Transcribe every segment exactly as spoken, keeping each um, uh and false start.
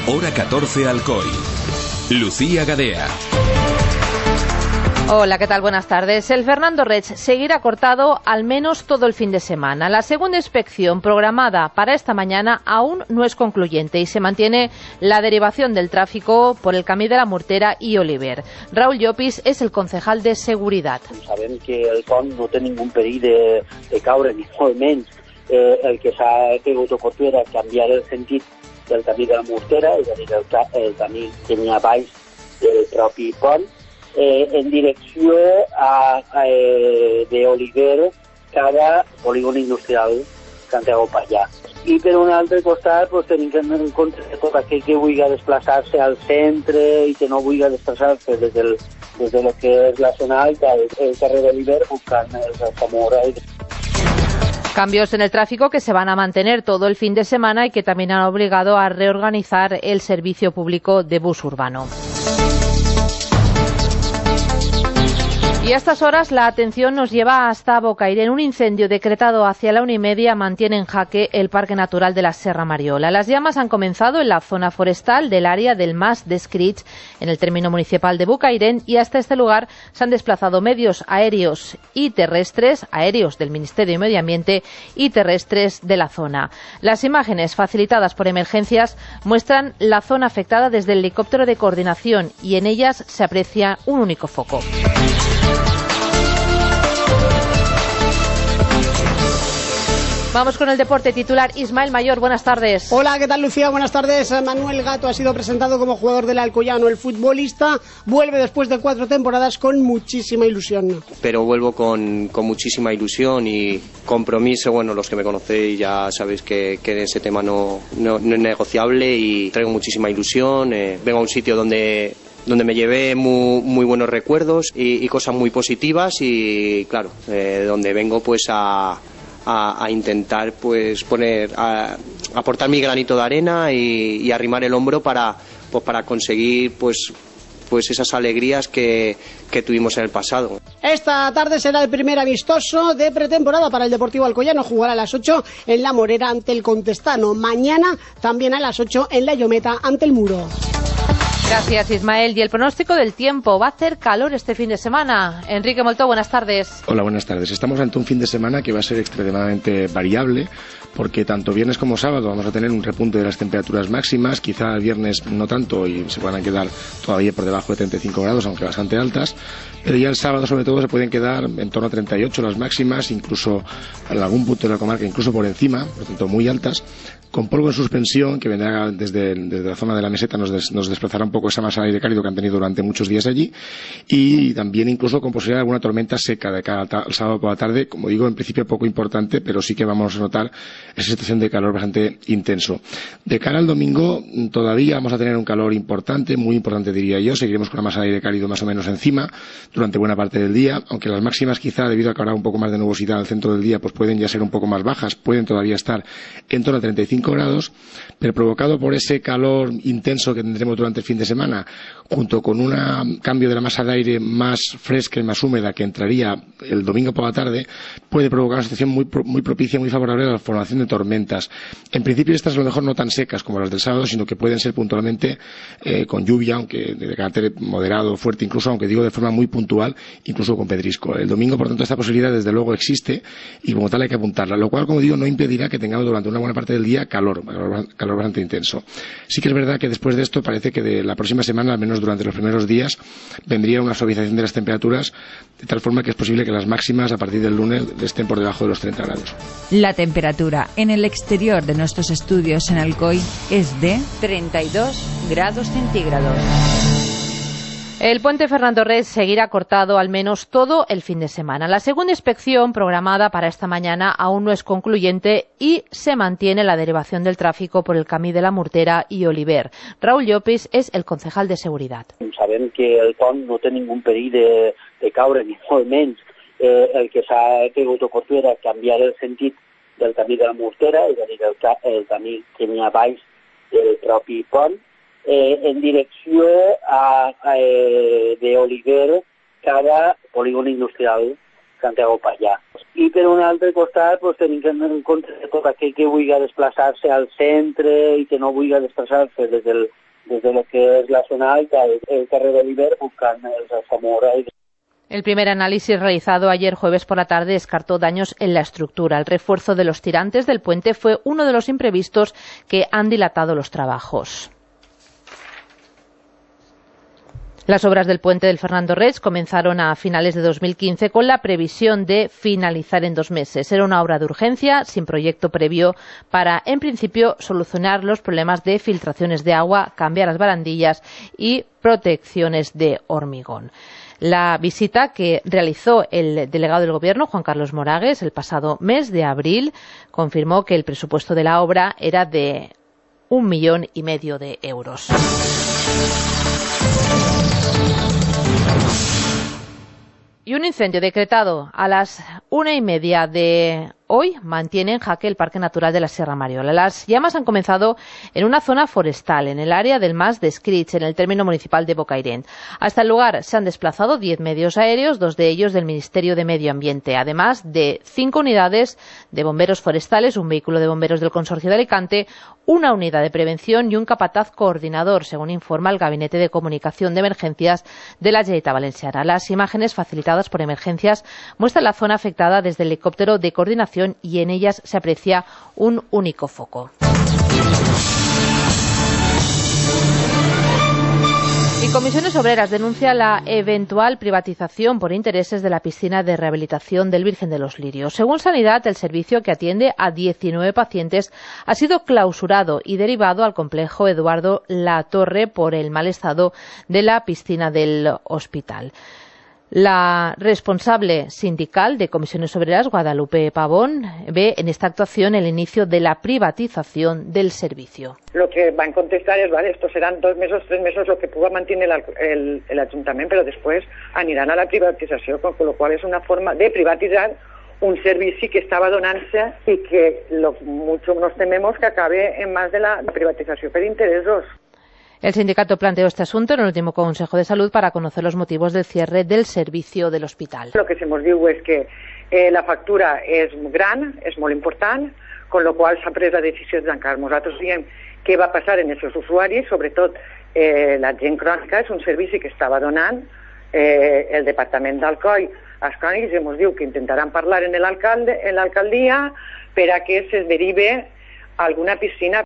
Hora catorce Alcoy. Lucía Gadea. Hola, ¿qué tal? Buenas tardes. El Fernando Reig seguirá cortado al menos todo el fin de semana. La segunda inspección programada para esta mañana aún no es concluyente y se mantiene la derivación del tráfico por el camí de la Mortera i Oliver. Raúl Llopis és el concejal de Seguretat. Sabem que el pont no té ningú perill de, de caure, ni molt menys. Eh, el que s'ha tingut oportú era canviar el sentit del camí de la Mortera, és a dir, el, el camí que n'hi ha baix del propi pont, Eh, en direcció a, a eh, de Oliver cap a polígon industrial Santiago Pallà. I per un altre costat pues, tenim que tenir en compte tot aquell que vulgui desplaçar-se al centre i que no vulgui desplaçar-se des del des de lo que és la zona alta, el, el carrer d'Oliver, buscant el Zamora. Cambios en el tráfico que se van a mantener todo el fin de semana y que también han obligado a reorganizar el servicio público de bus urbano. Y a estas horas la atención nos lleva hasta Bocairent. Un incendio decretado hacia la una y media mantiene en jaque el Parque Natural de la Serra Mariola. Las llamas han comenzado en la zona forestal del área del Mas d'Escrits, en el término municipal de Bocairent, y hasta este lugar se han desplazado medios aéreos y terrestres, aéreos del Ministerio de Medio Ambiente y terrestres de la zona. Las imágenes facilitadas por Emergencias muestran la zona afectada desde el helicóptero de coordinación y en ellas se aprecia un único foco. Vamos con el deporte titular. Ismael Mayor, buenas tardes. Hola, ¿qué tal, Lucía? Buenas tardes. Manuel Gato ha sido presentado como jugador del Alcoyano. El futbolista vuelve después de cuatro temporadas con muchísima ilusión. Pero vuelvo con, con muchísima ilusión y compromiso. Bueno, los que me conocéis ya sabéis que, que ese tema no, no, no es negociable y traigo muchísima ilusión. Eh, vengo a un sitio donde... donde me llevé muy, muy buenos recuerdos y, y cosas muy positivas y claro, eh, donde vengo pues a, a, a intentar pues poner, a, aportar mi granito de arena y, y arrimar el hombro para, pues, para conseguir pues pues esas alegrías que, que tuvimos en el pasado. Esta tarde será el primer amistoso de pretemporada para el Deportivo Alcoyano. Jugará a las ocho en La Morera ante el Contestano. Mañana también a las ocho en La Llometa ante el Muro. Gracias, Ismael. Y el pronóstico del tiempo. Va a hacer calor este fin de semana. Enrique Moltó, buenas tardes. Hola, buenas tardes. Estamos ante un fin de semana que va a ser extremadamente variable, porque tanto viernes como sábado vamos a tener un repunte de las temperaturas máximas. Quizá el viernes no tanto y se van a quedar todavía por debajo de treinta y cinco grados, aunque bastante altas. Pero ya el sábado, sobre todo, se pueden quedar en torno a treinta y ocho las máximas, incluso en algún punto de la comarca, incluso por encima, por lo tanto muy altas, con polvo en suspensión que vendrá desde, desde la zona de la meseta, nos, des, nos desplazará un poco esa masa de aire cálido que han tenido durante muchos días allí, y también incluso con posibilidad de alguna tormenta seca de cara al sábado por la tarde, como digo, en principio poco importante, pero sí que vamos a notar esa situación de calor bastante intenso. De cara al domingo todavía vamos a tener un calor importante, muy importante diría yo, seguiremos con la masa de aire cálido más o menos encima durante buena parte del día, aunque las máximas quizá debido a que habrá un poco más de nubosidad al centro del día pues pueden ya ser un poco más bajas, pueden todavía estar en torno a treinta y cinco grados, pero provocado por ese calor intenso que tendremos durante el fin de semana, junto con un cambio de la masa de aire más fresca y más húmeda que entraría el domingo por la tarde, puede provocar una situación muy, muy propicia, muy favorable a la formación de tormentas. En principio estas a lo mejor no tan secas como las del sábado, sino que pueden ser puntualmente eh, con lluvia, aunque de carácter moderado, fuerte, incluso, aunque digo de forma muy puntual, incluso con pedrisco. El domingo, por tanto, esta posibilidad desde luego existe y como tal hay que apuntarla, lo cual, como digo, no impedirá que tengamos durante una buena parte del día calor, calor, calor bastante intenso. Sí que es verdad que después de esto parece que de la próxima semana, al menos durante los primeros días, vendría una suavización de las temperaturas, de tal forma que es posible que las máximas a partir del lunes estén por debajo de los treinta grados. La temperatura en el exterior de nuestros estudios en Alcoy es de treinta y dos grados centígrados. El puente Fernando Reig seguirá cortado al menos todo el fin de semana. La segunda inspección programada para esta mañana aún no es concluyente y se mantiene la derivación del tráfico por el camí de la Mortera i Oliver. Raúl Llopis és el concejal de Seguretat. Sabem que el pont no té ningú perill de, de caure, ni molt menys. Eh, el que s'ha tingut oportú era canviar el sentit del camí de la Mortera, és a dir, el, el camí que n'hi ha baix del propi pont, Eh, en direcció a, a, eh, de Oliver cap a polígon industrial Santiago per allà. I per un altre costat pues, tenim en compte tot aquell que vulgui desplaçar-se al centre i que no vulgui desplaçar-se des del desde lo que es la zona alta, el carrer de l'Iber, buscant els Zamora. El primer análisis realizado ayer jueves por la tarde descartó daños en la estructura. El refuerzo de los tirantes del puente fue uno de los imprevistos que han dilatado los trabajos. Las obras del puente del Fernando Reig comenzaron a finales de dos mil quince con la previsión de finalizar en dos meses. Era una obra de urgencia, sin proyecto previo, para, en principio, solucionar los problemas de filtraciones de agua, cambiar las barandillas y protecciones de hormigón. La visita que realizó el delegado del Gobierno, Juan Carlos Moragues, el pasado mes de abril, confirmó que el presupuesto de la obra era de un millón y medio de euros. Y un incendio decretado a las una y media de hoy mantiene en jaque el Parque Natural de la Sierra Mariola. Las llamas han comenzado en una zona forestal, en el área del Mas de Scrits, en el término municipal de Bocairent. Hasta el lugar se han desplazado diez medios aéreos, dos de ellos del Ministerio de Medio Ambiente, además de cinco unidades de bomberos forestales, un vehículo de bomberos del Consorcio de Alicante, una unidad de prevención y un capataz coordinador, según informa el Gabinete de Comunicación de Emergencias de la Generalitat Valenciana. Las imágenes facilitadas por Emergencias muestran la zona afectada desde el helicóptero de coordinación y en ellas se aprecia un único foco. Y Comisiones Obreras denuncia la eventual privatización por intereses de la piscina de rehabilitación del Virgen de los Lirios. Según Sanidad, el servicio, que atiende a diecinueve pacientes, ha sido clausurado y derivado al complejo Eduardo Latorre por el mal estado de la piscina del hospital. La responsable sindical de Comisiones Obreras, Guadalupe Pavón, ve en esta actuación el inicio de la privatización del servicio. Lo que van a contestar es, vale, estos serán dos meses, tres meses, lo que pueda mantener el, el, el Ayuntamiento, pero después aniran a la privatización, con lo cual es una forma de privatizar un servicio que estaba donant-se y que lo mucho nos tememos que acabe en más de la privatización por intereses. El sindicato planteó este asunto en el último Consejo de Salud para conocer los motivos del cierre del servicio del hospital. Lo que se nos diu és que eh, la factura és gran, és molt important, con lo qual s'ha pres la decisió de tancar. Nosaltres diem què va passar en aquests usuaris, sobretot eh, la gent crònica, és un servici que estava donant eh, el Departament d'Alcoi als crònics, i ens diu que intentaran parlar en l'alcaldia per a que se derive alguna piscina.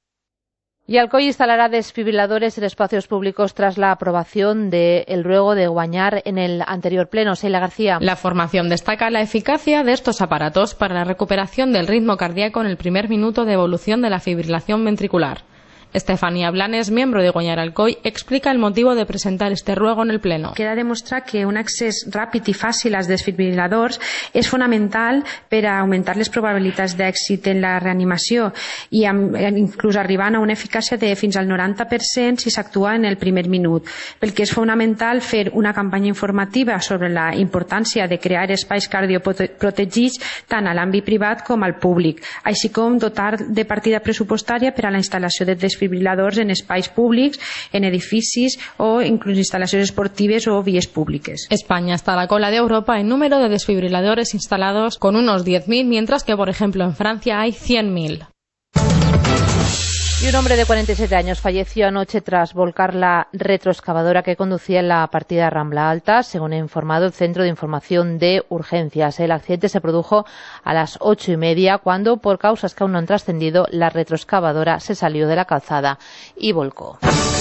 Y Alcoy instalará desfibriladores en espacios públicos tras la aprobación del ruego de Guañar en el anterior pleno. Seila García. La formación destaca la eficacia de estos aparatos para la recuperación del ritmo cardíaco en el primer minuto de evolución de la fibrilación ventricular. Estefanía Blanes, miembro de Guanyar Alcoi, explica el motivo de presentar este ruego en el Pleno. Queda demostrar que un accés ràpid i fàcil als desfibriladors és fonamental per a augmentar les probabilitats d'èxit en la reanimació i amb, inclús arribant a una eficàcia de fins al noranta per cent si s'actua en el primer minut. Pel que és fonamental fer una campanya informativa sobre la importància de crear espais cardioprotegits tant a l'àmbit privat com al públic, així com dotar de partida pressupostària per a la instal·lació de desfibriladors desfibriladors en espais públics, en edificis o incluso instalaciones esportives o vías públicas. España está a la cola de Europa en número de desfibriladores instalados, con unos diez mil, mientras que, por ejemplo, en Francia hay cien mil. Y un hombre de cuarenta y siete años falleció anoche tras volcar la retroexcavadora que conducía en la partida Rambla Alta, según ha informado el Centro de Información de Urgencias. El accidente se produjo a las ocho y media, cuando, por causas que aún no han trascendido, la retroexcavadora se salió de la calzada y volcó.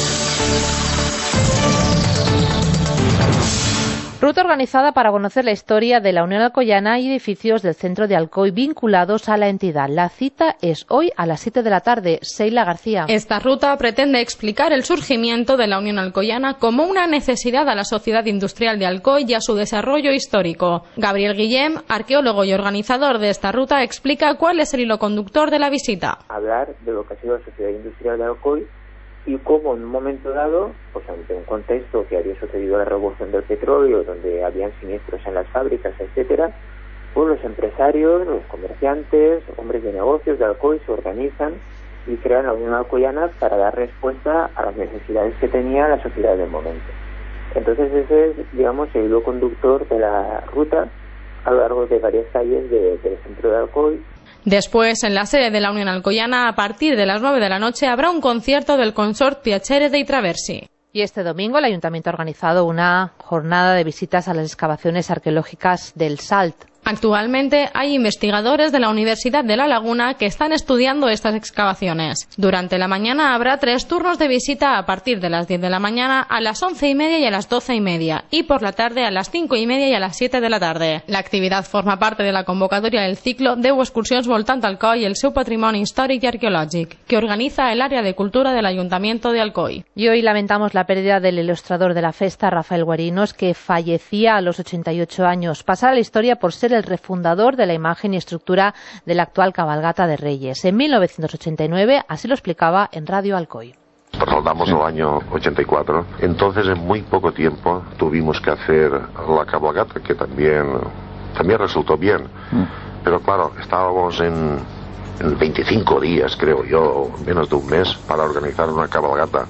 Ruta organizada para conocer la historia de la Unión Alcoyana y edificios del centro de Alcoy vinculados a la entidad. La cita es hoy a las siete de la tarde. Seila García. Esta ruta pretende explicar el surgimiento de la Unión Alcoyana como una necesidad a la sociedad industrial de Alcoy y a su desarrollo histórico. Gabriel Guillem, arqueólogo y organizador de esta ruta, explica cuál es el hilo conductor de la visita. Hablar de lo que ha sido la sociedad industrial de Alcoy y cómo en un momento dado, pues ante un contexto que había sucedido la revolución del petróleo, donde habían siniestros en las fábricas, etcétera, pues los empresarios, los comerciantes, hombres de negocios de Alcoy se organizan y crean la Unión Alcoyana para dar respuesta a las necesidades que tenía la sociedad del momento. Entonces ese es, digamos, el hilo conductor de la ruta, a lo largo de varias calles de, del centro de Alcoy. Después, en la sede de la Unión Alcoyana, a partir de las nueve de la noche, habrá un concierto del Consort Piacere dei Traversi. Y este domingo el Ayuntamiento ha organizado una jornada de visitas a las excavaciones arqueológicas del Salt. Actualmente hay investigadores de la Universidad de La Laguna que están estudiando estas excavaciones. Durante la mañana habrá tres turnos de visita a partir de las diez de la mañana, a las once y media y a las doce y media, y por la tarde a las cinco y media y a las siete de la tarde. La actividad forma parte de la convocatoria del ciclo deu excursions voltant Alcoi i el seu patrimoni històric i arqueològic, que organiza el área de cultura del Ayuntamiento de Alcoi. Y hoy lamentamos la pérdida del ilustrador de la festa, Rafael Guarinos, que fallecía a los ochenta y ocho años. Pasará a la historia por ser el refundador de la imagen y estructura de la actual cabalgata de Reyes. En mil novecientos ochenta y nueve, así lo explicaba en Radio Alcoy. Saltamos el año ochenta y cuatro, entonces en muy poco tiempo tuvimos que hacer la cabalgata, que también, también resultó bien, pero claro, estábamos en, en veinticinco días, creo yo, menos de un mes, para organizar una cabalgata.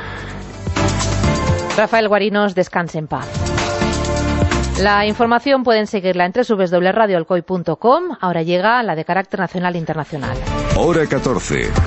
Rafael Guarinos, descanse en paz. La información pueden seguirla en doble u doble u doble u punto radio alcoy punto com. Ahora llega la de carácter nacional e internacional. Hora catorce.